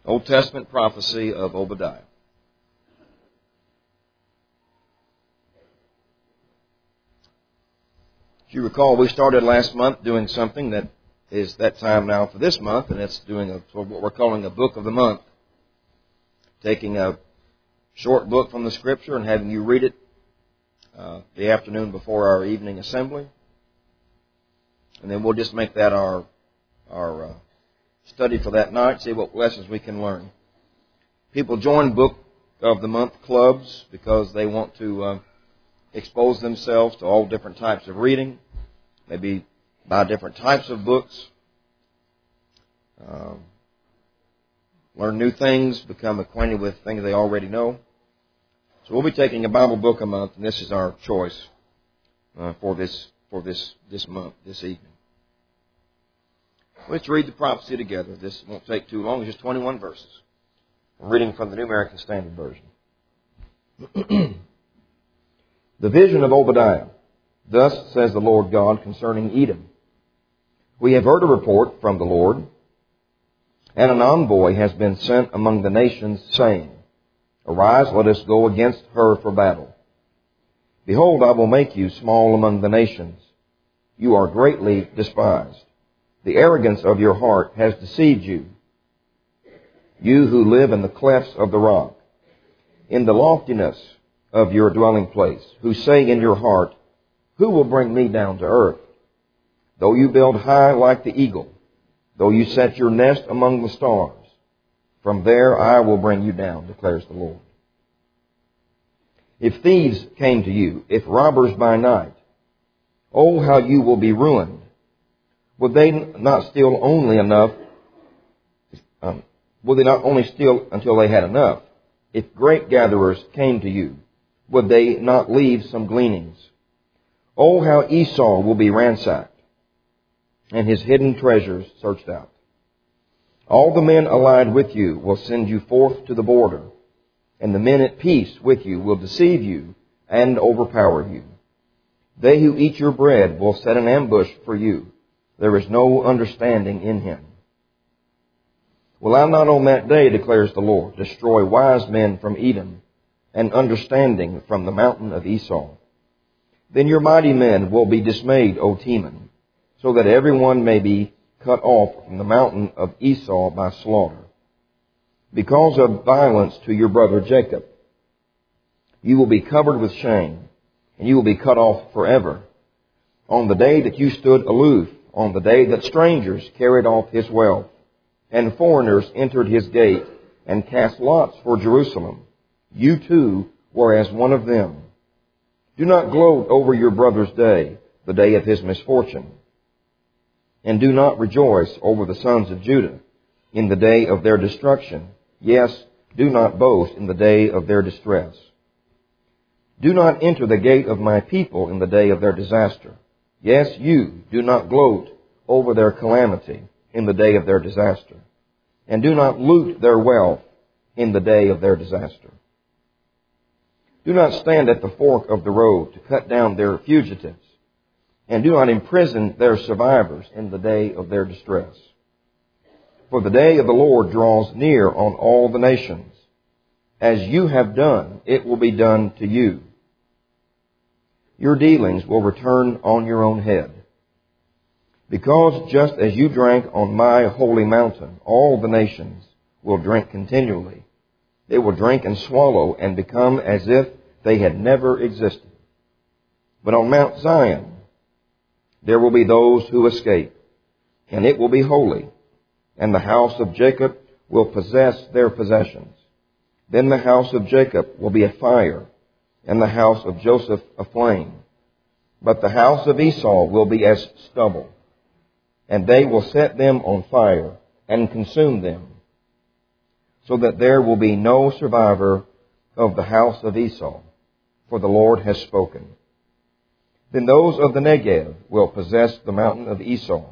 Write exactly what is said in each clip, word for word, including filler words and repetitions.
Old Testament prophecy of Obadiah. If you recall, we started last month doing something that is that time now for this month, and it's doing a, what we're calling a book of the month. Taking a short book from the Scripture and having you read it uh, the afternoon before our evening assembly. And then we'll just make that our, our uh, study for that night, see what lessons we can learn. People join Book of the Month clubs because they want to uh, expose themselves to all different types of reading, maybe buy different types of books, um, learn new things, become acquainted with things they already know. So we'll be taking a Bible book a month, and this is our choice uh, for this for this this month, this evening. Let's read the prophecy together. This won't take too long. It's just twenty-one verses. I'm reading from the New American Standard Version. The vision of Obadiah. Thus says the Lord God concerning Edom. We have heard a report from the Lord, and an envoy has been sent among the nations, saying, Arise, let us go against her for battle. Behold, I will make you small among the nations. You are greatly despised. The arrogance of your heart has deceived you. You who live in the clefts of the rock, in the loftiness of your dwelling place, who say in your heart, Who will bring me down to earth? Though you build high like the eagle, though you set your nest among the stars, from there I will bring you down, declares the Lord. If thieves came to you, if robbers by night, oh, how you will be ruined. Would they not steal only enough? Um, would they not only steal until they had enough? If grape gatherers came to you, would they not leave some gleanings? Oh, how Esau will be ransacked, and his hidden treasures searched out. All the men allied with you will send you forth to the border, and the men at peace with you will deceive you and overpower you. They who eat your bread will set an ambush for you. There is no understanding in him. Will I not on that day, declares the Lord, destroy wise men from Edom and understanding from the mountain of Esau? Then your mighty men will be dismayed, O Teman, so that everyone may be cut off from the mountain of Esau by slaughter. Because of violence to your brother Jacob, you will be covered with shame, and you will be cut off forever. On the day that you stood aloof, on the day that strangers carried off his wealth, and foreigners entered his gate, and cast lots for Jerusalem, you too were as one of them. Do not gloat over your brother's day, the day of his misfortune. And do not rejoice over the sons of Judah in the day of their destruction. Yes, do not boast in the day of their distress. Do not enter the gate of my people in the day of their disaster. Yes, you do not gloat over their calamity in the day of their disaster. And do not loot their wealth in the day of their disaster. Do not stand at the fork of the road to cut down their fugitives. And do not imprison their survivors in the day of their distress. For the day of the Lord draws near on all the nations. As you have done, it will be done to you. Your dealings will return on your own head. Because just as you drank on my holy mountain, all the nations will drink continually. They will drink and swallow and become as if they had never existed. But on Mount Zion, there will be those who escape, and it will be holy, and the house of Jacob will possess their possessions. Then the house of Jacob will be a fire, and the house of Joseph a flame. But the house of Esau will be as stubble, and they will set them on fire and consume them, so that there will be no survivor of the house of Esau, for the Lord has spoken. Then those of the Negev will possess the mountain of Esau,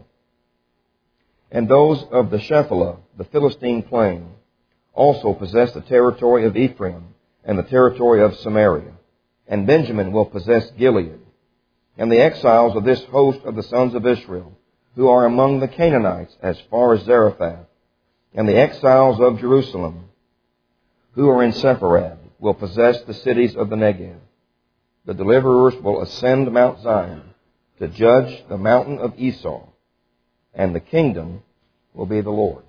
and those of the Shephelah, the Philistine plain, also possess the territory of Ephraim and the territory of Samaria. And Benjamin will possess Gilead. And the exiles of this host of the sons of Israel, who are among the Canaanites as far as Zarephath, And the exiles of Jerusalem, who are in Sepharad, will possess the cities of the Negev. The deliverers will ascend Mount Zion to judge the mountain of Esau, and the kingdom will be the Lord's.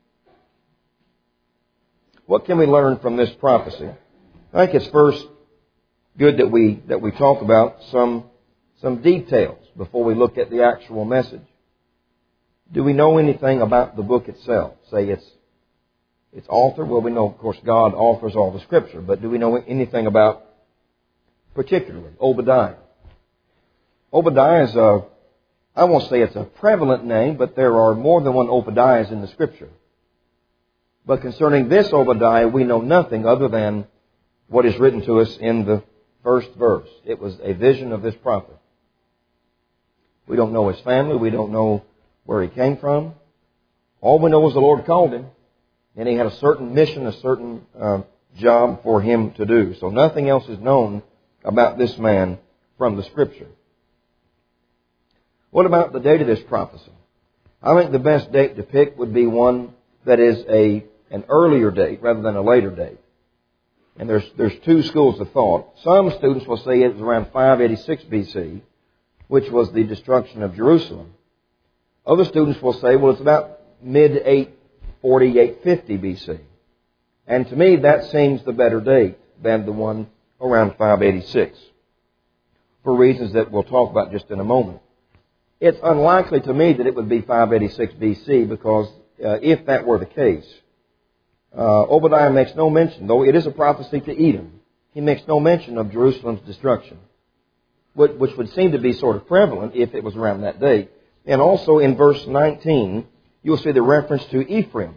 What can we learn from this prophecy? I think it's first good that we that we talk about some some details before we look at the actual message. Do we know anything about the book itself? Say its its author? Well, we know, of course, God authors all the Scripture, but do we know anything about, particularly, Obadiah? Obadiah is a, I won't say it's a prevalent name, but there are more than one Obadiahs in the Scripture. But concerning this Obadiah, we know nothing other than what is written to us in the first verse. It was a vision of this prophet. We don't know his family. We don't know where he came from. All we know is the Lord called him, and he had a certain mission, a certain uh, job for him to do. So nothing else is known about this man from the Scripture. What about the date of this prophecy? I think the best date to pick would be one that is a an earlier date rather than a later date. And there's there's two schools of thought. Some students will say it was around five eighty-six B C, which was the destruction of Jerusalem. Other students will say, well, it's about mid eight forty, eight fifty B C. And to me, that seems the better date than the one around five eighty-six, for reasons that we'll talk about just in a moment. It's unlikely to me that it would be five eighty-six B C because uh, if that were the case, uh, Obadiah makes no mention, though it is a prophecy to Edom, he makes no mention of Jerusalem's destruction, which, which would seem to be sort of prevalent if it was around that date. And also in verse nineteen, you'll see the reference to Ephraim.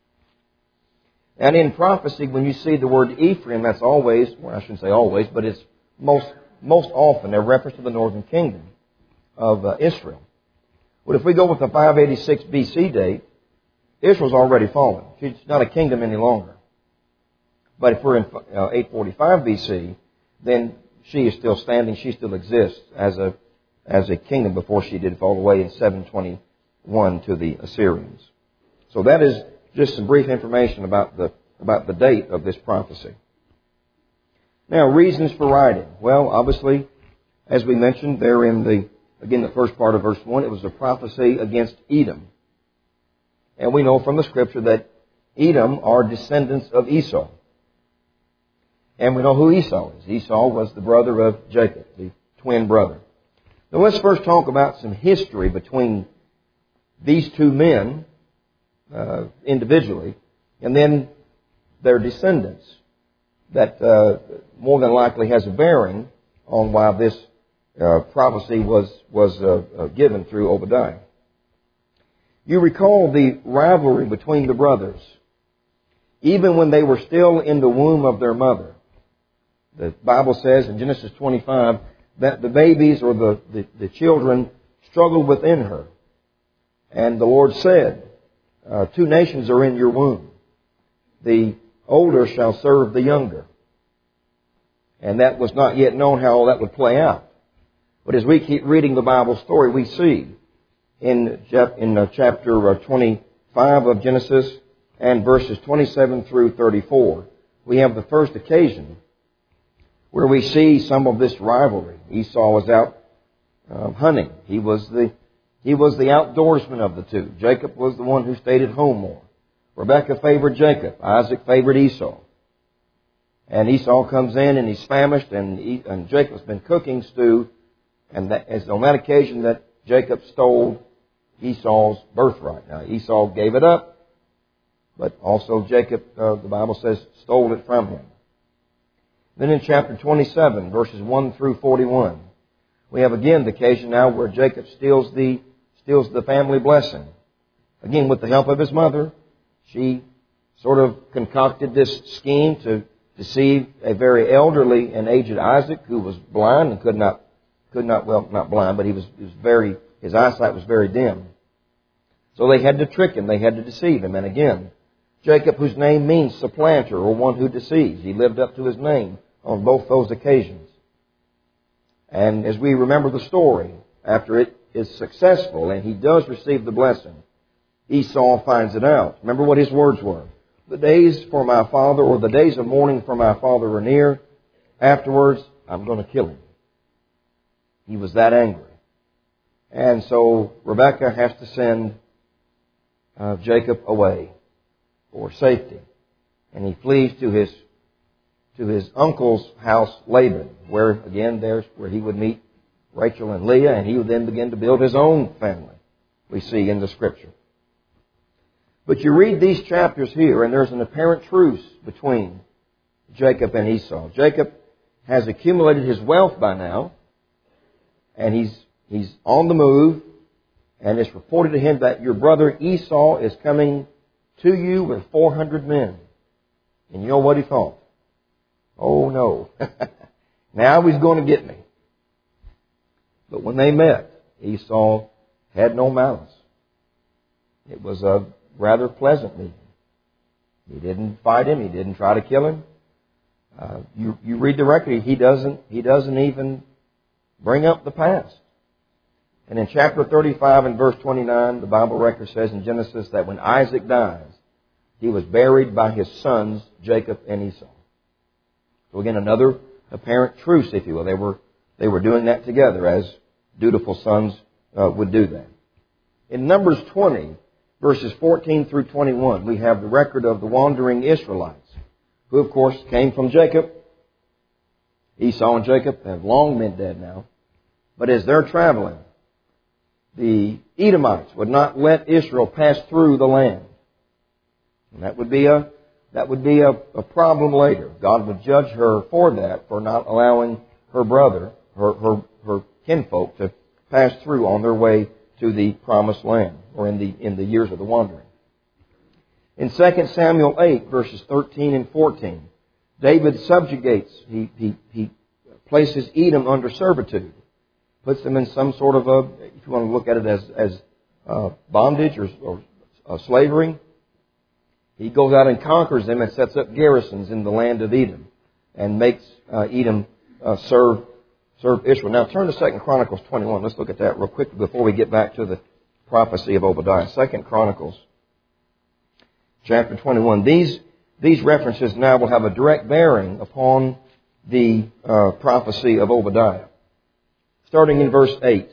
And in prophecy, when you see the word Ephraim, that's always, well, I shouldn't say always, but it's most most often a reference to the northern kingdom of uh, Israel. But if we go with the five eighty-six B C date, Israel's already fallen. She's not a kingdom any longer. But if we're in uh, eight forty-five B C, then she is still standing. She still exists as a as a kingdom before she did fall away in seven twenty-one to the Assyrians. So that is just some brief information about the about the date of this prophecy. Now, reasons for writing. Well, obviously, as we mentioned there in the again the first part of verse one, it was a prophecy against Edom. And we know from the Scripture that Edom are descendants of Esau. And we know who Esau is. Esau was the brother of Jacob, the twin brother. Now let's first talk about some history between these two men uh, individually, and then their descendants that uh, more than likely has a bearing on why this uh, prophecy was, was uh, uh, given through Obadiah. You recall the rivalry between the brothers, even when they were still in the womb of their mother. The Bible says in Genesis twenty-five that the babies or the, the, the children struggled within her. And the Lord said, uh, two nations are in your womb. The older shall serve the younger. And that was not yet known how all that would play out. But as we keep reading the Bible story, we see in, in uh, chapter uh, twenty-five of Genesis and verses twenty-seven through thirty-four, we have the first occasion where we see some of this rivalry. Esau was out um, hunting. He was the he was the outdoorsman of the two. Jacob was the one who stayed at home more. Rebekah favored Jacob. Isaac favored Esau. And Esau comes in and he's famished, and, he, and Jacob's been cooking stew. And that, it's on that occasion that Jacob stole Esau's birthright. Now, Esau gave it up, but also Jacob, uh, the Bible says, stole it from him. Then in chapter twenty-seven, verses one through forty-one, we have again the occasion now where Jacob steals the steals the family blessing. Again, with the help of his mother, she sort of concocted this scheme to deceive a very elderly and aged Isaac, who was blind and could not could not well not blind, but he was, he was very his eyesight was very dim. So they had to trick him, they had to deceive him, and again, Jacob, whose name means supplanter or one who deceives, he lived up to his name on both those occasions. And as we remember the story, after it is successful and he does receive the blessing, Esau finds it out. Remember what his words were. The days for my father, or the days of mourning for my father are near. Afterwards, I'm going to kill him. He was that angry. And so Rebekah has to send uh, Jacob away for safety. And he flees to his to his uncle's house, Laban, where, again, there's where he would meet Rachel and Leah, and he would then begin to build his own family, we see in the Scripture. But you read these chapters here, and there's an apparent truce between Jacob and Esau. Jacob has accumulated his wealth by now, and he's he's on the move, and it's reported to him that your brother Esau is coming to you with four hundred men. And you know what he thought? Oh no, now he's going to get me. But when they met, Esau had no malice. It was a rather pleasant meeting. He didn't fight him. He didn't try to kill him. Uh, you, you read the record. He doesn't. He doesn't even bring up the past. And in chapter thirty-five and verse twenty-nine, the Bible record says in Genesis that when Isaac dies, he was buried by his sons Jacob and Esau. So again, another apparent truce, if you will. They were they were doing that together, as dutiful sons uh, would do that. In Numbers twenty, verses fourteen through twenty-one, we have the record of the wandering Israelites, who, of course, came from Jacob. Esau and Jacob have long been dead now. But as they're traveling, the Edomites would not let Israel pass through the land. And that would be a that would be a, a problem later. God would judge her for that, for not allowing her brother, her, her, her kinfolk, to pass through on their way to the promised land, or in the in the years of the wandering. In Second Samuel eight, verses thirteen and fourteen, David subjugates, he, he, he places Edom under servitude, puts them in some sort of a, if you want to look at it as, as uh, bondage or, or uh, slavery. He goes out and conquers them and sets up garrisons in the land of Edom and makes uh, Edom uh, serve serve Israel. Now turn to Second Chronicles twenty-one. Let's look at that real quick before we get back to the prophecy of Obadiah. Second Chronicles chapter twenty-one. These these references now will have a direct bearing upon the uh, prophecy of Obadiah. Starting in verse eight.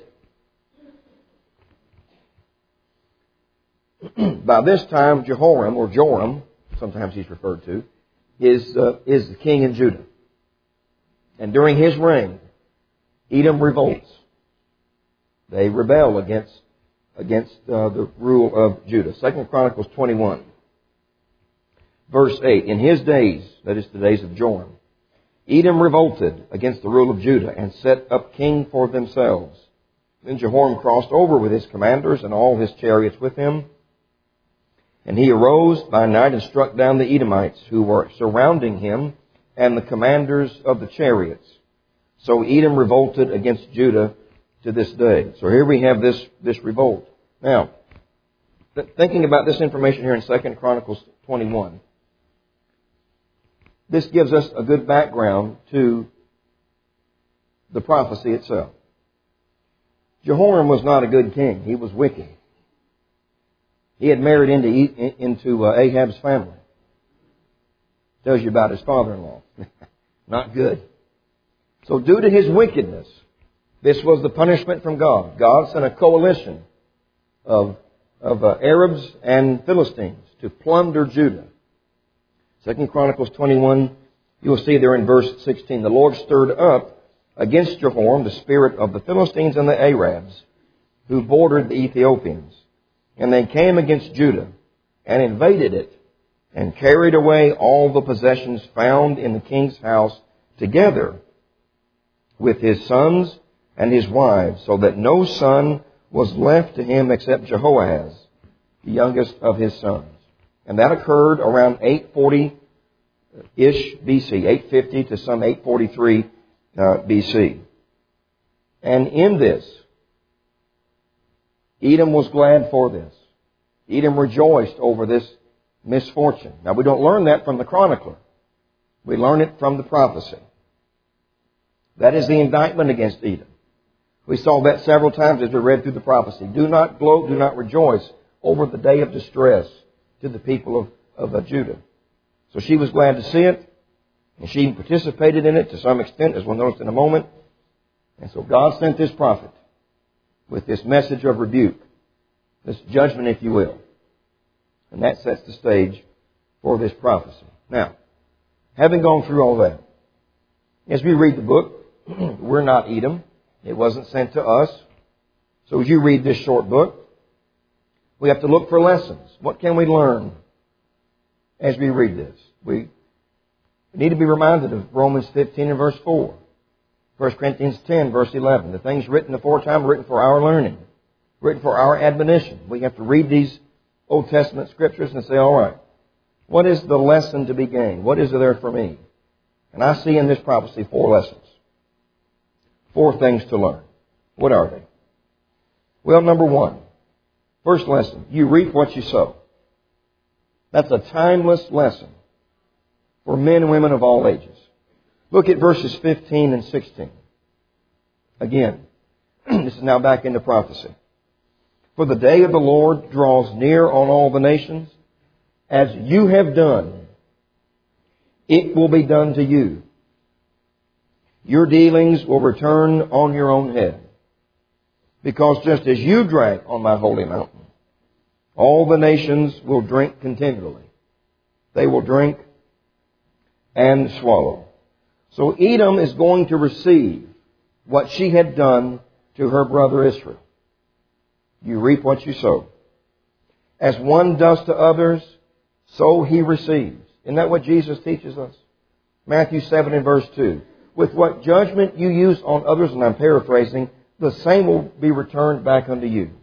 By this time, Jehoram, or Joram, sometimes he's referred to, is, uh, is the king in Judah. And during his reign, Edom revolts. They rebel against, against uh, the rule of Judah. Second Chronicles twenty-one, verse eight. In his days, that is the days of Joram, Edom revolted against the rule of Judah and set up king for themselves. Then Jehoram crossed over with his commanders and all his chariots with him. And he arose by night and struck down the Edomites who were surrounding him and the commanders of the chariots. So Edom revolted against Judah to this day. So here we have this, this revolt. Now, th- thinking about this information here in Second Chronicles twenty-one, this gives us a good background to the prophecy itself. Jehoram was not a good king. He was wicked. He had married into into uh, Ahab's family. Tells you about his father-in-law. Not good. So due to his wickedness, this was the punishment from God. God sent a coalition of, of uh, Arabs and Philistines to plunder Judah. Second Chronicles twenty-one, you will see there in verse sixteen, the Lord stirred up against Jehoram the spirit of the Philistines and the Arabs who bordered the Ethiopians. And they came against Judah and invaded it and carried away all the possessions found in the king's house together with his sons and his wives, so that no son was left to him except Jehoahaz, the youngest of his sons. And that occurred around eight forty-ish B C, eight fifty to some eight forty-three uh, B C. And in this, Edom was glad for this. Edom rejoiced over this misfortune. Now, we don't learn that from the chronicler. We learn it from the prophecy. That is the indictment against Edom. We saw that several times as we read through the prophecy. Do not gloat, do not rejoice over the day of distress to the people of, of uh, Judah. So she was glad to see it, and she participated in it to some extent, as we'll notice in a moment. And so God sent this prophet with this message of rebuke, this judgment, if you will. And that sets the stage for this prophecy. Now, having gone through all that, as we read the book, we're not Edom. It wasn't sent to us. So as you read this short book, we have to look for lessons. What can we learn as we read this? We need to be reminded of Romans fifteen and verse four. First Corinthians ten, verse eleven. The things written aforetime are written for our learning, written for our admonition. We have to read these Old Testament scriptures and say, all right, what is the lesson to be gained? What is there for me? And I see in this prophecy four lessons. Four things to learn. What are they? Well, number one, first lesson, you reap what you sow. That's a timeless lesson for men and women of all ages. Look at verses fifteen and sixteen. Again, this is now back into prophecy. For the day of the Lord draws near on all the nations. As you have done, it will be done to you. Your dealings will return on your own head. Because just as you drank on my holy mountain, all the nations will drink continually. They will drink and swallow. So Edom is going to receive what she had done to her brother Israel. You reap what you sow. As one does to others, so he receives. Isn't that what Jesus teaches us? Matthew seven and verse two. With what judgment you use on others, and I'm paraphrasing, the same will be returned back unto you.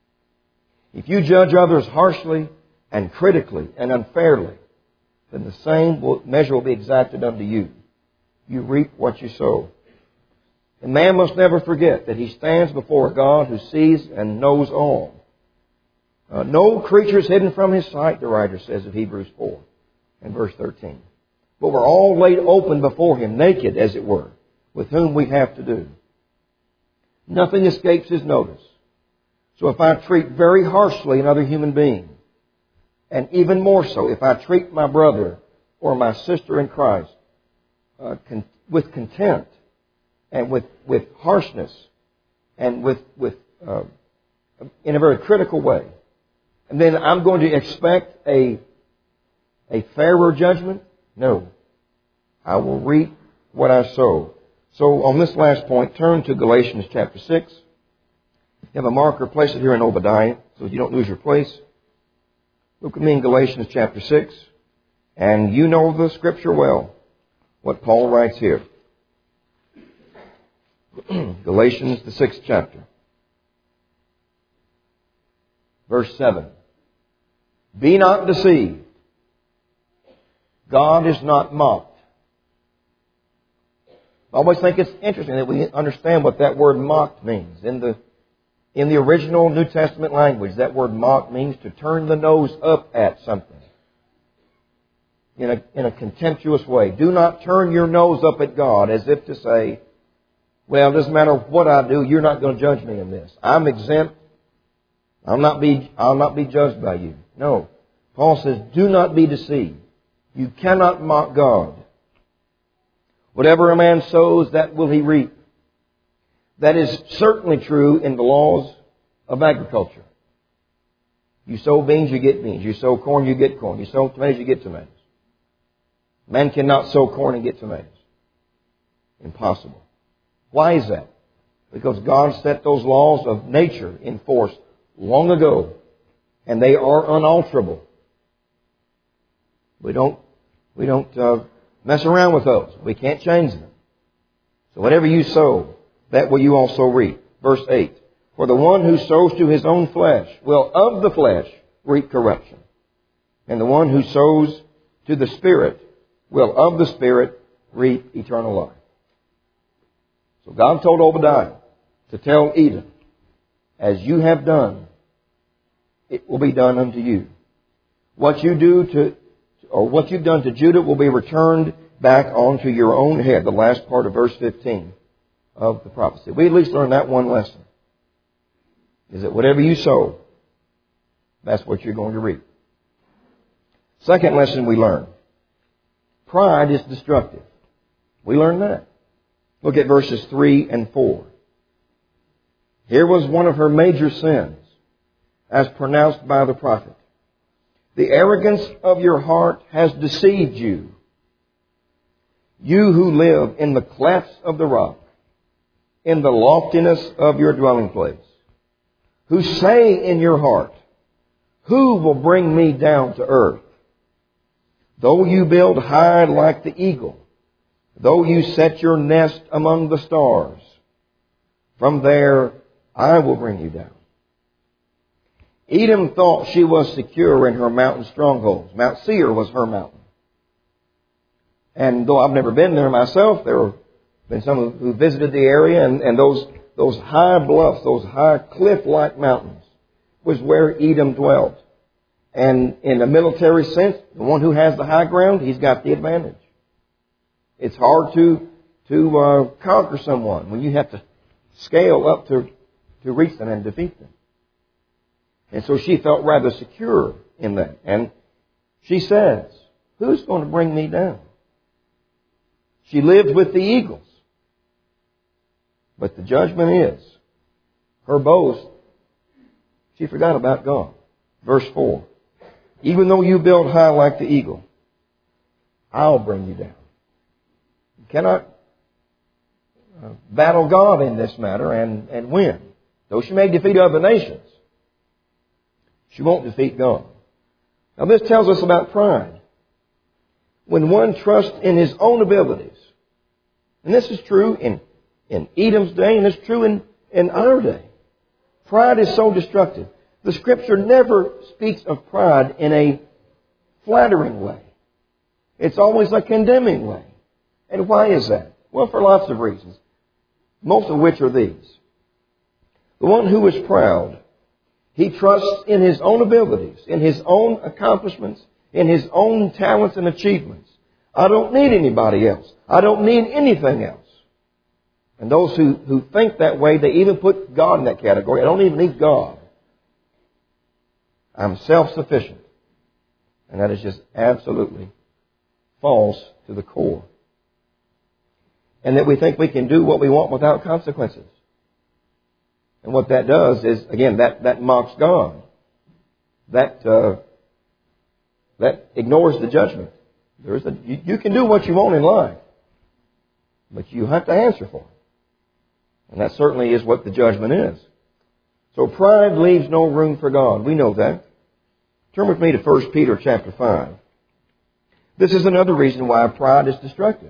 If you judge others harshly and critically and unfairly, then the same will, measure will be exacted unto you. You reap what you sow. And man must never forget that he stands before a God who sees and knows all. Uh, no creature is hidden from his sight, the writer says of Hebrews four and verse thirteen. But we're all laid open before him, naked as it were, with whom we have to do. Nothing escapes his notice. So if I treat very harshly another human being, and even more so if I treat my brother or my sister in Christ uh, con- with contempt and with, with harshness and with, with uh, in a very critical way, and then I'm going to expect a, a fairer judgment? No. I will reap what I sow. So on this last point, turn to Galatians chapter six. You have a marker, place it here in Obadiah so you don't lose your place. Look with me in Galatians chapter six. And you know the scripture well, what Paul writes here. Galatians, the sixth chapter. Verse seven. Be not deceived. God is not mocked. I always think it's interesting that we understand what that word mocked means. In the in the original New Testament language, that word mock means to turn the nose up at something in a, in a contemptuous way. Do not turn your nose up at God as if to say, well, it doesn't matter what I do, you're not going to judge me in this. I'm exempt. I'll not be, I'll not be judged by you. No. Paul says, do not be deceived. You cannot mock God. Whatever a man sows, that will he reap. That is certainly true in the laws of agriculture. You sow beans, you get beans. You sow corn, you get corn. You sow tomatoes, you get tomatoes. Man cannot sow corn and get tomatoes. Impossible. Why is that? Because God set those laws of nature in force long ago, and they are unalterable. We don't, we don't uh, mess around with those. We can't change them. So whatever you sow, that will you also reap. Verse eight. For the one who sows to his own flesh will of the flesh reap corruption. And the one who sows to the Spirit will of the Spirit reap eternal life. So God told Obadiah to tell Edom, as you have done, it will be done unto you. What you do to, or what you've done to Judah will be returned back onto your own head. The last part of verse fifteen of the prophecy. We at least learn that one lesson. Is that whatever you sow, that's what you're going to reap. Second lesson we learn. Pride is destructive. We learn that. Look at verses three and four. Here was one of her major sins, as pronounced by the prophet. The arrogance of your heart has deceived you. You who live in the clefts of the rock, in the loftiness of your dwelling place, who say in your heart, who will bring me down to earth? Though you build high like the eagle, though you set your nest among the stars, from there I will bring you down. Edom thought she was secure in her mountain strongholds. Mount Seir was her mountain. And though I've never been there myself, there have been some who visited the area, and, and those, those high bluffs, those high cliff-like mountains was where Edom dwelt. And in a military sense, the one who has the high ground, he's got the advantage. It's hard to to uh, conquer someone when you have to scale up to, to reach them and defeat them. And so she felt rather secure in that. And she says, who's going to bring me down? She lived with the eagles. But the judgment is, her boast, she forgot about God. Verse four. Even though you build high like the eagle, I'll bring you down. You cannot uh, battle God in this matter and, and win. Though she may defeat other nations, she won't defeat God. Now this tells us about pride. When one trusts in his own abilities, and this is true in, in Edom's day, and it's true in, in our day. Pride is so destructive. The Scripture never speaks of pride in a flattering way. It's always a condemning way. And why is that? Well, for lots of reasons, most of which are these. The one who is proud, he trusts in his own abilities, in his own accomplishments, in his own talents and achievements. I don't need anybody else. I don't need anything else. And those who, who think that way, they even put God in that category. I don't even need God. I'm self-sufficient. And that is just absolutely false to the core. And that we think we can do what we want without consequences. And what that does is, again, that, that mocks God. That uh, that ignores the judgment. There is a, you, you can do what you want in life, but you have to answer for it. And that certainly is what the judgment is. So pride leaves no room for God. We know that. Turn with me to First Peter chapter five. This is another reason why pride is destructive.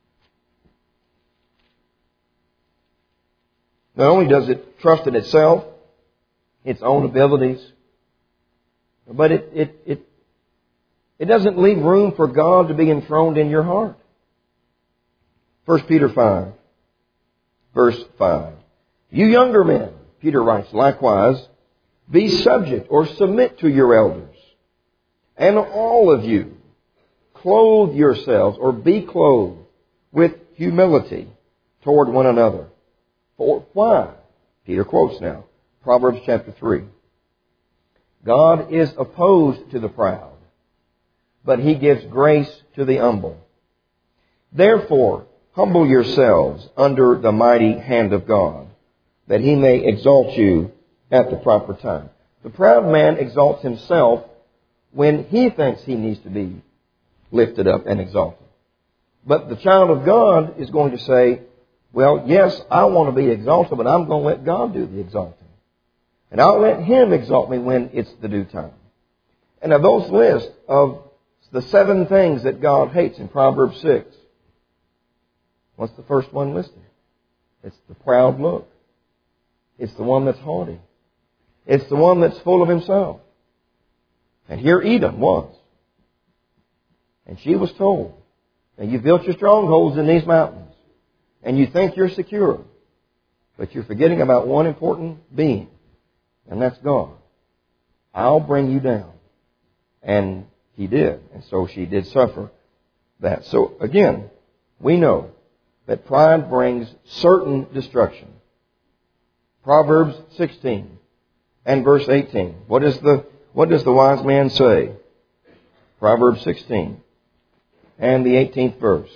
Not only does it trust in itself, its own abilities, but it, it, it, it doesn't leave room for God to be enthroned in your heart. First Peter five, verse five. You younger men, Peter writes, likewise, be subject or submit to your elders. And all of you, clothe yourselves or be clothed with humility toward one another. For why? Peter quotes now, Proverbs chapter three. God is opposed to the proud, but He gives grace to the humble. Therefore, humble yourselves under the mighty hand of God, that He may exalt you at the proper time. The proud man exalts himself when he thinks he needs to be lifted up and exalted. But the child of God is going to say, well, yes, I want to be exalted, but I'm going to let God do the exalting. And I'll let Him exalt me when it's the due time. And now those lists of the seven things that God hates in Proverbs six. What's the first one listed? It's the proud look. It's the one that's haughty. It's the one that's full of himself. And here Edom was. And she was told, now you've built your strongholds in these mountains, and you think you're secure, but you're forgetting about one important being, and that's God. I'll bring you down. And He did. And so she did suffer that. So again, we know that pride brings certain destruction. Proverbs sixteen and verse eighteen. What is the What does the wise man say? Proverbs sixteen and the eighteenth verse.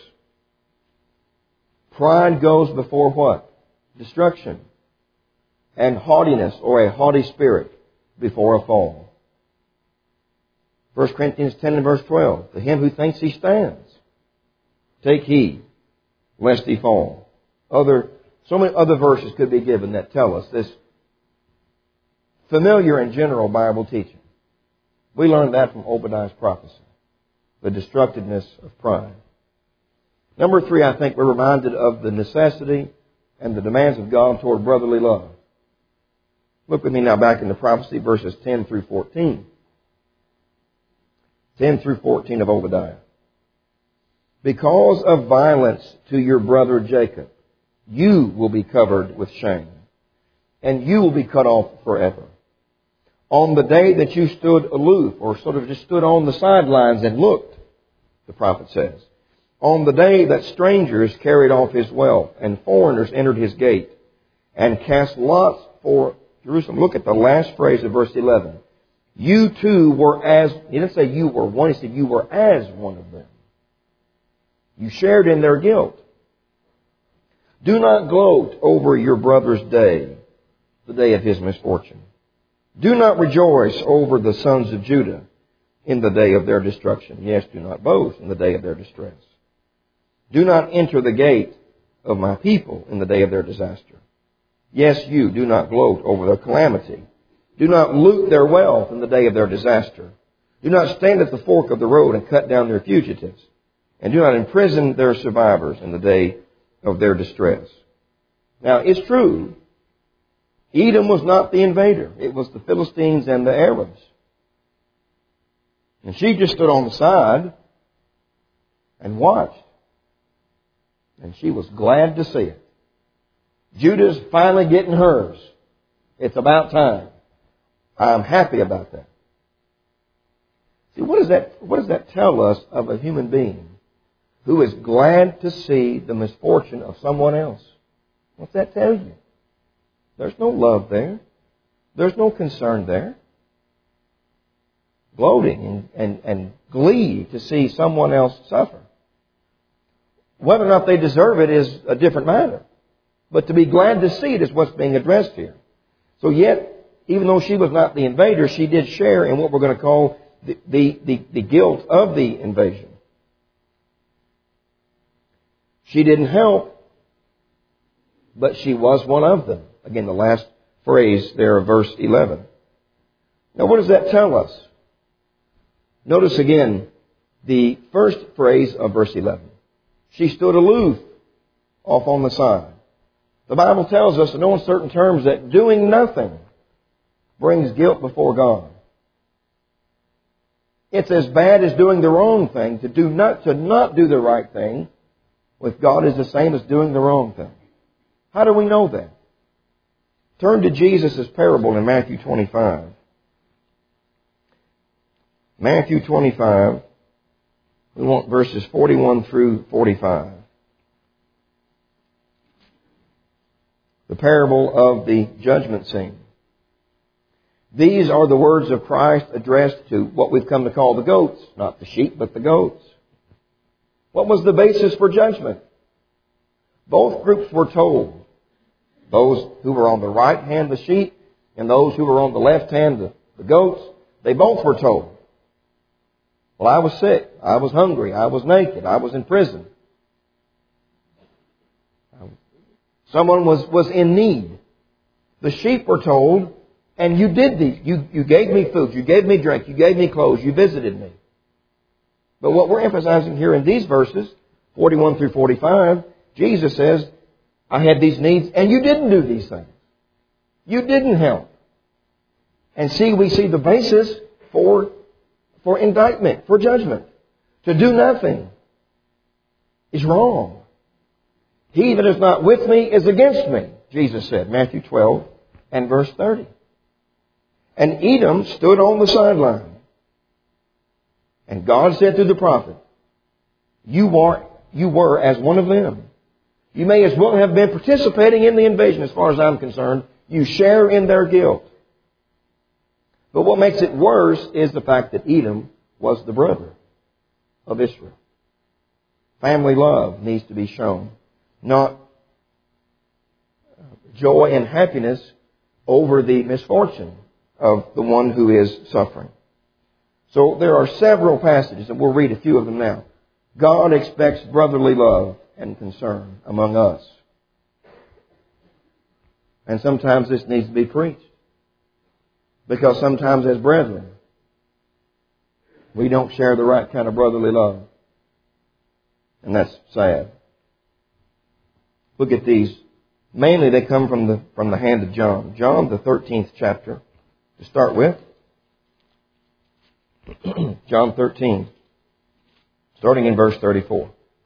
Pride goes before what? Destruction. And haughtiness, or a haughty spirit, before a fall. First Corinthians ten and verse twelve. To him who thinks he stands, take heed, lest he fall. Other, so many other verses could be given that tell us this familiar and general Bible teaching. We learned that from Obadiah's prophecy. The destructiveness of pride. Number three, I think we're reminded of the necessity and the demands of God toward brotherly love. Look with me now back in the prophecy, verses ten through fourteen. ten through fourteen of Obadiah. Because of violence to your brother Jacob, you will be covered with shame, and you will be cut off forever. On the day that you stood aloof, or sort of just stood on the sidelines and looked, the prophet says, on the day that strangers carried off his wealth, and foreigners entered his gate, and cast lots for Jerusalem. Look at the last phrase of verse eleven. You too were as, he didn't say you were one, he said you were as one of them. You shared in their guilt. Do not gloat over your brother's day, the day of his misfortune. Do not rejoice over the sons of Judah in the day of their destruction. Yes, do not boast in the day of their distress. Do not enter the gate of my people in the day of their disaster. Yes, you do not gloat over their calamity. Do not loot their wealth in the day of their disaster. Do not stand at the fork of the road and cut down their fugitives. And do not imprison their survivors in the day of their distress. Now, it's true, Edom was not the invader. It was the Philistines and the Arabs. And she just stood on the side and watched. And she was glad to see it. Judah's finally getting hers. It's about time. I'm happy about that. See, what does that, what does that tell us of a human being who is glad to see the misfortune of someone else? What's that tell you? There's no love there. There's no concern there. Gloating and, and, and glee to see someone else suffer. Whether or not they deserve it is a different matter. But to be glad to see it is what's being addressed here. So yet, even though she was not the invader, she did share in what we're going to call the, the, the, the guilt of the invasion. She didn't help, but she was one of them. Again, the last phrase there of verse eleven. Now, what does that tell us? Notice again the first phrase of verse eleven. She stood aloof, off on the side. The Bible tells us in no uncertain terms that doing nothing brings guilt before God. It's as bad as doing the wrong thing. To do not, to not do the right thing with God is the same as doing the wrong thing. How do we know that? Turn to Jesus' parable in Matthew twenty-five. Matthew twenty-five, we want verses forty-one through forty-five. The parable of the judgment scene. These are the words of Christ addressed to what we've come to call the goats. Not the sheep, but the goats. What was the basis for judgment? Both groups were told. Those who were on the right hand, the sheep, and those who were on the left hand, the, the goats, they both were told. Well, I was sick. I was hungry. I was naked. I was in prison. Someone was, was in need. The sheep were told, and you did these. You, you gave me food. You gave me drink. You gave me clothes. You visited me. But what we're emphasizing here in these verses, forty-one through forty-five, Jesus says, I had these needs, and you didn't do these things. You didn't help. And see, we see the basis for, for indictment, for judgment. To do nothing is wrong. He that is not with me is against me, Jesus said, Matthew twelve and verse thirty. And Edom stood on the sideline. And God said to the prophet, you are, you were as one of them. You may as well have been participating in the invasion as far as I'm concerned. You share in their guilt. But what makes it worse is the fact that Edom was the brother of Israel. Family love needs to be shown, not joy and happiness over the misfortune of the one who is suffering. So there are several passages, and we'll read a few of them now. God expects brotherly love and concern among us. And sometimes this needs to be preached. Because sometimes as brethren, we don't share the right kind of brotherly love. And that's sad. Look at these. Mainly they come from the, from the hand of John. John, the thirteenth chapter, to start with. John thirteen, starting in verse thirty-four.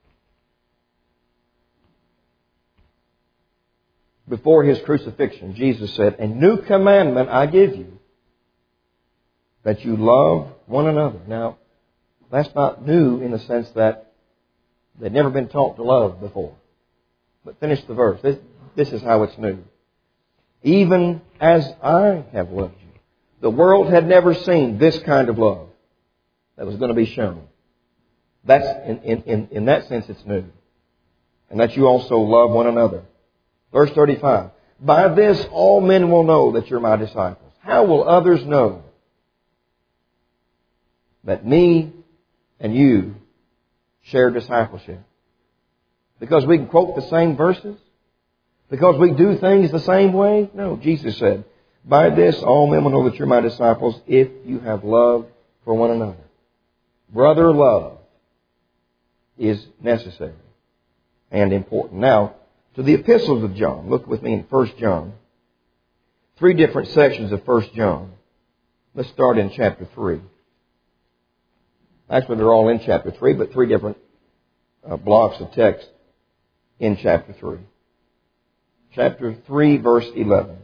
Before His crucifixion, Jesus said, "A new commandment I give you, that you love one another." Now, that's not new in the sense that they'd never been taught to love before. But finish the verse. This, this is how it's new. "Even as I have loved you." The world had never seen this kind of love that was going to be shown. That's in, in, in, in that sense it's new. And that you also love one another. Verse thirty-five. "By this all men will know that you're my disciples." How will others know that me and you share discipleship? Because we can quote the same verses? Because we do things the same way? No, Jesus said, "By this all men will know that you're my disciples if you have love for one another." Brother love is necessary and important. Now, to the epistles of John. Look with me in First John. Three different sections of First John. Let's start in chapter three. Actually, they're all in chapter three, but three different uh, blocks of text in chapter three. Chapter three, verse eleven.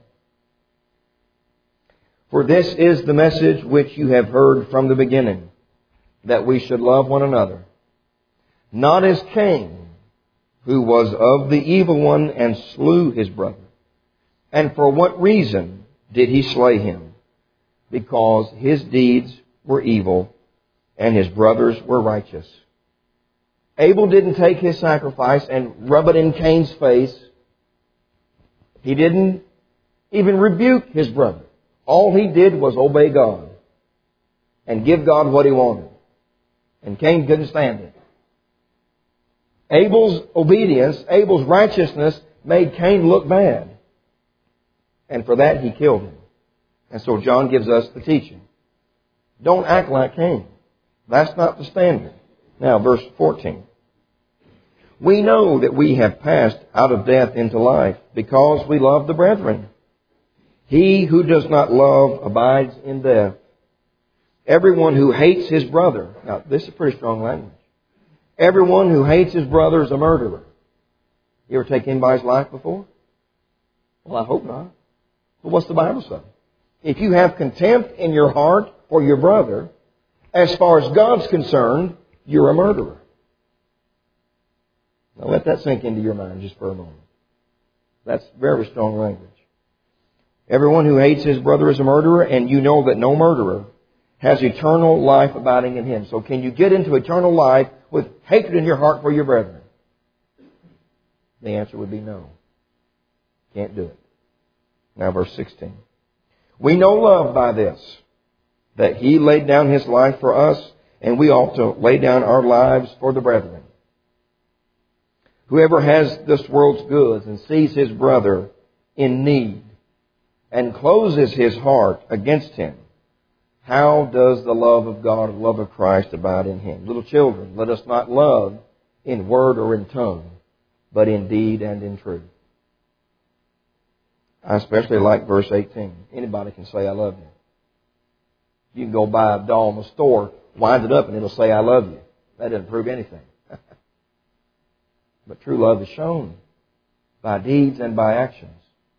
"For this is the message which you have heard from the beginning, that we should love one another. Not as Cain, who was of the evil one and slew his brother. And for what reason did he slay him? Because his deeds were evil and his brothers were righteous." Abel didn't take his sacrifice and rub it in Cain's face. He didn't even rebuke his brother. All he did was obey God and give God what he wanted. And Cain couldn't stand it. Abel's obedience, Abel's righteousness made Cain look bad. And for that he killed him. And so John gives us the teaching. Don't act like Cain. That's not the standard. Now, verse fourteen. "We know that we have passed out of death into life because we love the brethren. He who does not love abides in death. Everyone who hates his brother..." Now, this is pretty strong language. "Everyone who hates his brother is a murderer." You ever take anybody's life before? Well, I hope not. But what's the Bible say? If you have contempt in your heart for your brother, as far as God's concerned, you're a murderer. Now let that sink into your mind just for a moment. That's very strong language. "Everyone who hates his brother is a murderer, and you know that no murderer has eternal life abiding in him." So can you get into eternal life with hatred in your heart for your brethren? The answer would be no. Can't do it. Now verse sixteen. "We know love by this, that he laid down his life for us, and we ought to lay down our lives for the brethren. Whoever has this world's goods and sees his brother in need and closes his heart against him, how does the love of God, the love of Christ abide in him? Little children, let us not love in word or in tongue, but in deed and in truth." I especially like verse eighteen. Anybody can say, "I love you." You can go buy a doll in the store, wind it up, and it'll say, "I love you." That doesn't prove anything. But true love is shown by deeds and by actions.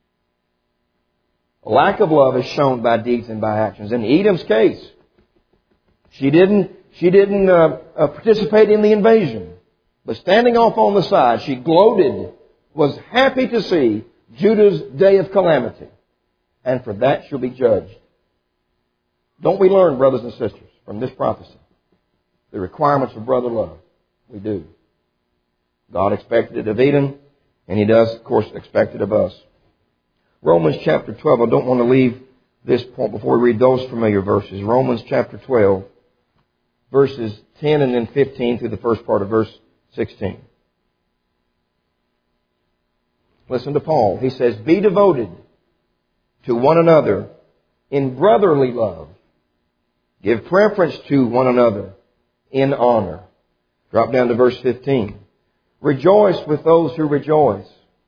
A lack of love is shown by deeds and by actions. In Edom's case, she didn't, she didn't uh, uh, participate in the invasion. But standing off on the side, she gloated, was happy to see Judah's day of calamity. And for that she'll be judged. Don't we learn, brothers and sisters, from this prophecy, the requirements of brother love? We do. God expected it of Eden, and He does, of course, expect it of us. Romans chapter twelve, I don't want to leave this point before we read those familiar verses. Romans chapter twelve, verses ten and then fifteen through the first part of verse sixteen. Listen to Paul. He says, be devoted to one another in brotherly love. Give preference to one another in honor. Drop down to verse fifteen. Rejoice with those who rejoice,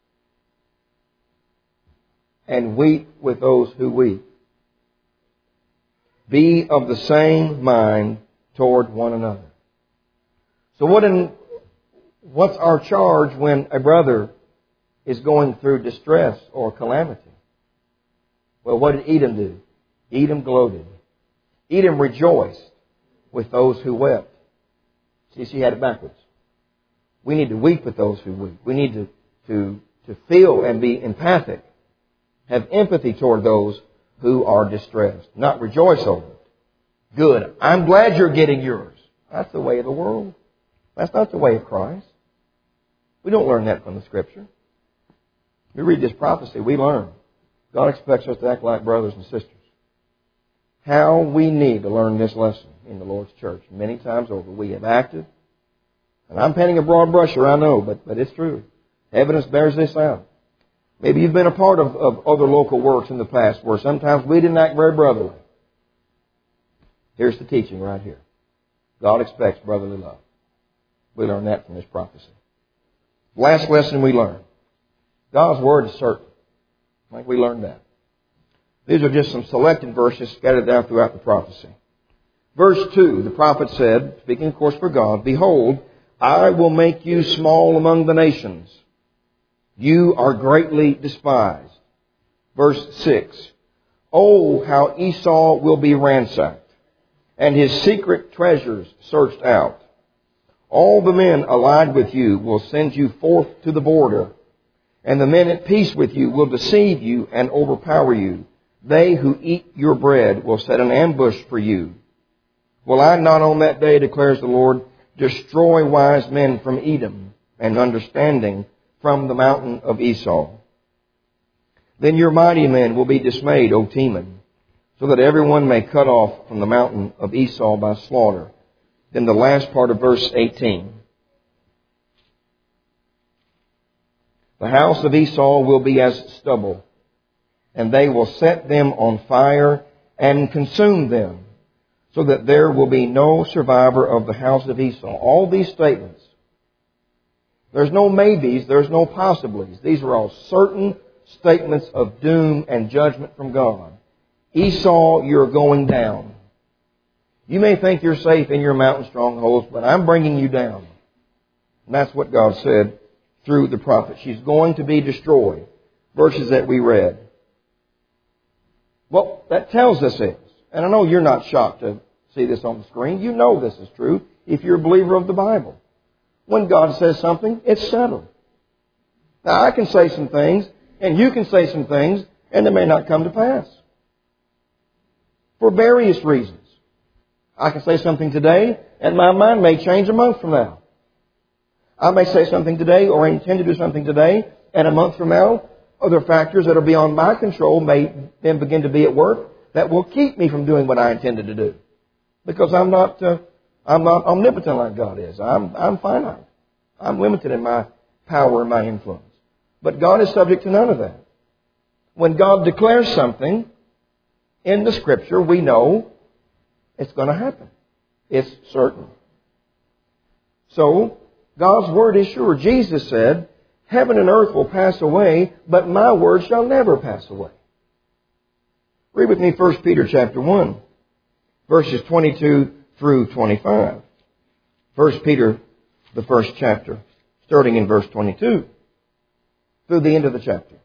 and weep with those who weep. Be of the same mind toward one another. So what in, what's our charge when a brother is going through distress or calamity? Well, what did Edom do? Edom gloated. Edom rejoiced with those who wept. See, she had it backwards. We need to weep with those who weep. We need to, to, to feel and be empathic. Have empathy toward those who are distressed. Not rejoice over it. Good. I'm glad you're getting yours. That's the way of the world. That's not the way of Christ. We don't learn that from the Scripture. We read this prophecy, we learn. God expects us to act like brothers and sisters. How we need to learn this lesson in the Lord's church. Many times over we have acted. And I'm painting a broad brush here, I know, but, but it's true. Evidence bears this out. Maybe you've been a part of, of other local works in the past where sometimes we didn't act very brotherly. Here's the teaching right here. God expects brotherly love. We learn that from this prophecy. Last lesson we learn. God's Word is certain. I think we learned that. These are just some selected verses scattered down throughout the prophecy. Verse two, the prophet said, speaking of course for God, behold, I will make you small among the nations. You are greatly despised. Verse six, oh, how Esau will be ransacked, and his secret treasures searched out. All the men allied with you will send you forth to the border, and the men at peace with you will deceive you and overpower you. They who eat your bread will set an ambush for you. Will I not on that day, declares the Lord, destroy wise men from Edom and understanding from the mountain of Esau? Then your mighty men will be dismayed, O Teman, so that everyone may cut off from the mountain of Esau by slaughter. Then the last part of verse eighteen. The house of Esau will be as stubble, and they will set them on fire and consume them, so that there will be no survivor of the house of Esau. All these statements, there's no maybes, there's no possibilities. These are all certain statements of doom and judgment from God. Esau, you're going down. You may think you're safe in your mountain strongholds, but I'm bringing you down. And that's what God said through the prophet. She's going to be destroyed. Verses that we read. Well, that tells us this. And I know you're not shocked to see this on the screen. You know this is true if you're a believer of the Bible. When God says something, it's settled. Now, I can say some things, and you can say some things, and they may not come to pass. For various reasons. I can say something today, and my mind may change a month from now. I may say something today, or intend to do something today, and a month from now, other factors that are beyond my control may then begin to be at work that will keep me from doing what I intended to do. Because I'm not, uh, I'm not omnipotent like God is. I'm, I'm finite. I'm limited in my power and my influence. But God is subject to none of that. When God declares something in the Scripture, we know it's going to happen. It's certain. So, God's Word is sure. Jesus said, heaven and earth will pass away, but my word shall never pass away. Read with me First Peter chapter one, verses twenty-two through twenty-five. First Peter, the first chapter, starting in verse twenty-two, through the end of the chapter.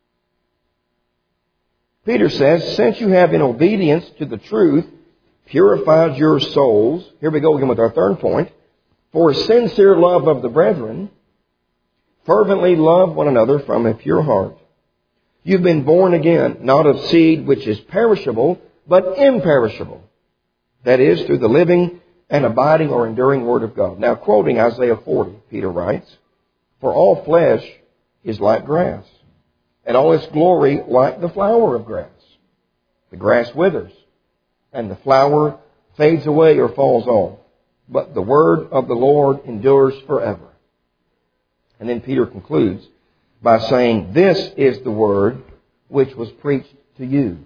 Peter says, since you have in obedience to the truth purified your souls, here we go again with our third point, for sincere love of the brethren, fervently love one another from a pure heart. You've been born again, not of seed which is perishable, but imperishable. That is, through the living and abiding or enduring Word of God. Now, quoting Isaiah forty, Peter writes, "For all flesh is like grass, and all its glory like the flower of grass. The grass withers, and the flower fades away or falls off. But the word of the Lord endures forever." And then Peter concludes by saying, "This is the word which was preached to you."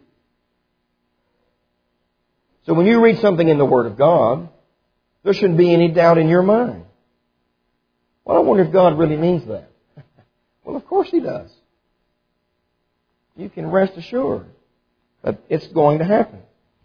So when you read something in the Word of God, there shouldn't be any doubt in your mind. Well, I wonder if God really means that. Well, of course He does. You can rest assured that it's going to happen.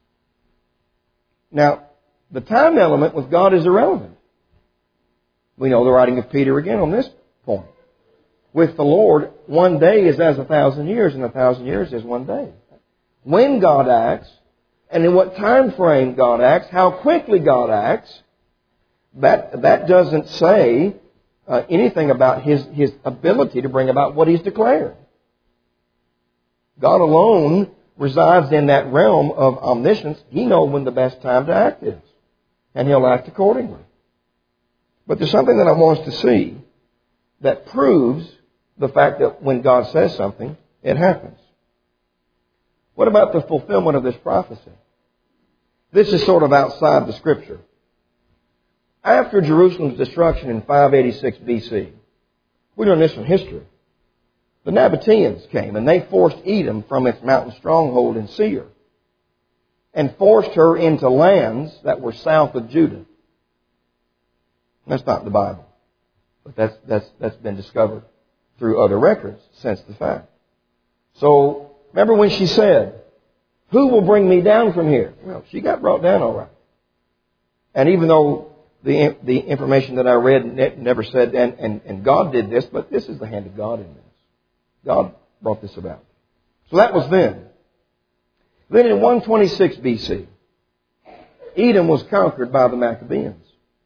Now, the time element with God is irrelevant. We know the writing of Peter again on this point. With the Lord, one day is as a thousand years, and a thousand years is one day. When God acts, and in what time frame God acts, how quickly God acts, that, that doesn't say uh, anything about His, His ability to bring about what He's declared. God alone resides in that realm of omniscience. He knows when the best time to act is, and He'll act accordingly. But there's something that I want us to see that proves the fact that when God says something, it happens. What about the fulfillment of this prophecy? This is sort of outside the Scripture. After Jerusalem's destruction in five eighty-six B C, we learn this from history, the Nabateans came and they forced Edom from its mountain stronghold in Seir and forced her into lands that were south of Judah. That's not in the Bible, but that's, that's, that's been discovered through other records since the fact. So, remember when she said, "Who will bring me down from here?" Well, she got brought down all right. And even though the the information that I read never said, and, and, and God did this, but this is the hand of God in this. God brought this about. So that was then. Then in one twenty-six B C, Edom was conquered by the Maccabees.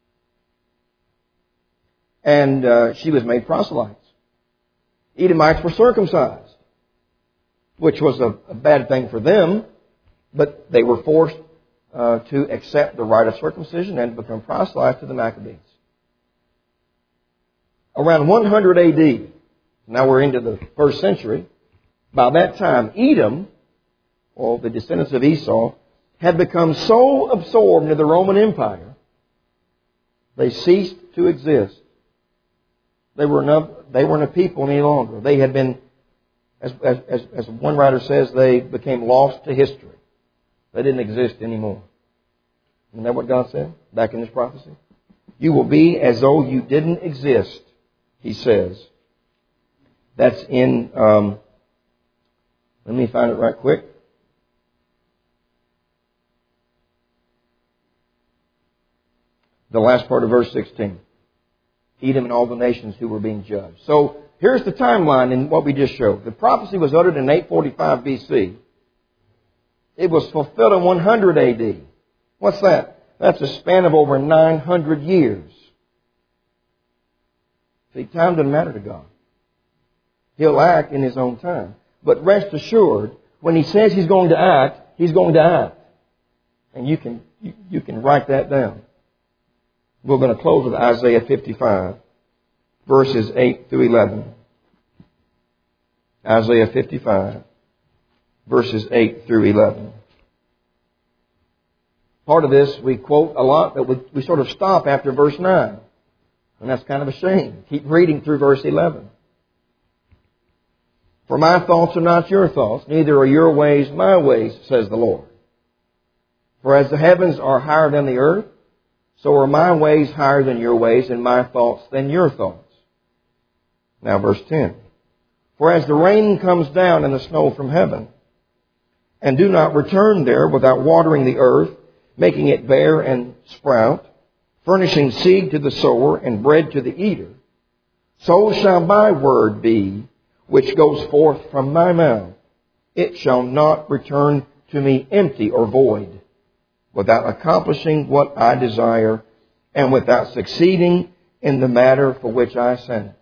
And uh, she was made proselytes. Edomites were circumcised, which was a, a bad thing for them, but they were forced uh, to accept the rite of circumcision and become proselytes to the Maccabees. Around one hundred A D, now we're into the first century, by that time Edom, or the descendants of Esau, had become so absorbed into the Roman Empire, they ceased to exist. They were not, they weren't a people any longer. They had been, as, as, as one writer says, they became lost to history. They didn't exist anymore. Isn't that what God said back in His prophecy? You will be as though you didn't exist, He says. That's in, um, let me find it right quick. The last part of verse sixteen. Edom and all the nations who were being judged. So here's the timeline in what we just showed. The prophecy was uttered in eight forty-five B C. It was fulfilled in one hundred A D. What's that? That's a span of over nine hundred years. See, time doesn't matter to God. He'll act in His own time. But rest assured, when He says He's going to act, He's going to act. And you can, you, you can write that down. We're going to close with Isaiah fifty-five, verses eight through eleven. Isaiah fifty-five, verses eight through eleven. Part of this we quote a lot, but we, we sort of stop after verse nine. And that's kind of a shame. Keep reading through verse eleven. "For my thoughts are not your thoughts, neither are your ways my ways, says the Lord. For as the heavens are higher than the earth, so are my ways higher than your ways, and my thoughts than your thoughts." Now verse ten. "For as the rain comes down and the snow from heaven, and do not return there without watering the earth, making it bear and sprout, furnishing seed to the sower and bread to the eater, so shall my word be, which goes forth from my mouth. It shall not return to me empty or void, without accomplishing what I desire, and without succeeding in the matter for which I sent it."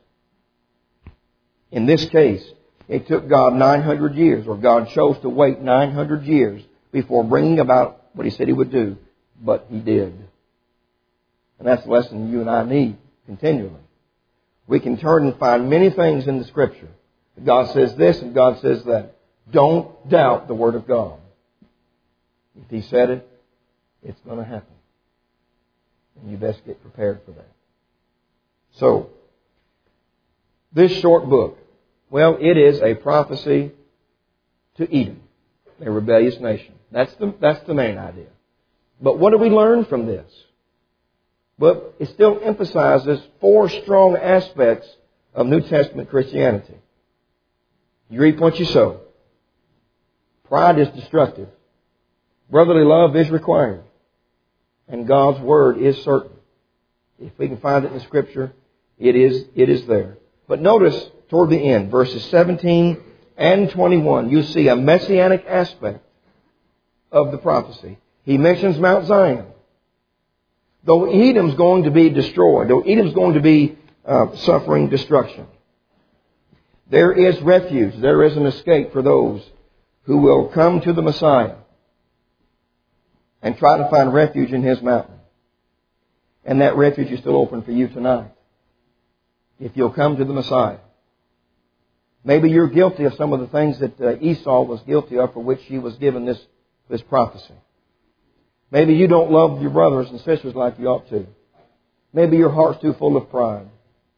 In this case, it took God nine hundred years, or God chose to wait nine hundred years before bringing about what He said He would do, but He did. And that's the lesson you and I need continually. We can turn and find many things in the Scripture. God says this and God says that. Don't doubt the Word of God. If He said it, it's going to happen. And you best get prepared for that. So, this short book, well, it is a prophecy to Edom, a rebellious nation. That's the, that's the main idea. But what do we learn from this? Well, it still emphasizes four strong aspects of New Testament Christianity. You reap what you sow. Pride is destructive. Brotherly love is required. And God's Word is certain. If we can find it in the Scripture, it is, it is there. But notice toward the end, verses seventeen and twenty-one, you see a messianic aspect of the prophecy. He mentions Mount Zion. Though Edom's going to be destroyed, though Edom's going to be uh, suffering destruction, there is refuge, there is an escape for those who will come to the Messiah and try to find refuge in His mountain. And that refuge is still open for you tonight, if you'll come to the Messiah. Maybe you're guilty of some of the things that uh, Esau was guilty of, for which he was given this, this prophecy. Maybe you don't love your brothers and sisters like you ought to. Maybe your heart's too full of pride.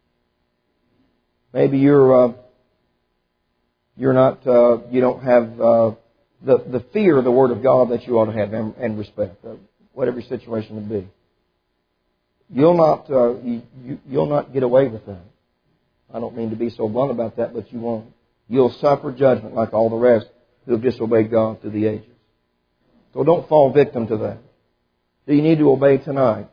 Maybe you're uh, you're not uh, you don't have uh, the the fear of the Word of God that you ought to have, and, and respect, uh, whatever your situation would be. You'll not uh, you, you, you'll not get away with that. I don't mean to be so blunt about that, but you won't. You'll suffer judgment like all the rest who have disobeyed God through the ages. So don't fall victim to that. Do you need to obey tonight?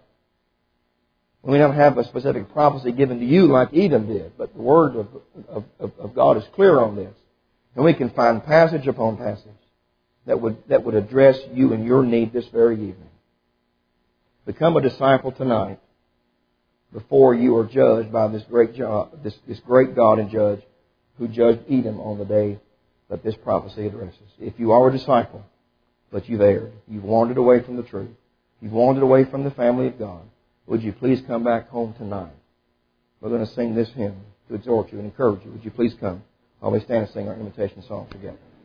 We don't have a specific prophecy given to you like Edom did, but the Word of, of, of, of God is clear on this. And we can find passage upon passage that would, that would address you and your need this very evening. Become a disciple tonight before you are judged by this great, job, this, this great God and Judge who judged Edom on the day that this prophecy addresses. If you are a disciple, but you've erred, you've wandered away from the truth, you've wandered away from the family of God, would you please come back home tonight? We're going to sing this hymn to exhort you and encourage you. Would you please come while we stand and sing our invitation song together?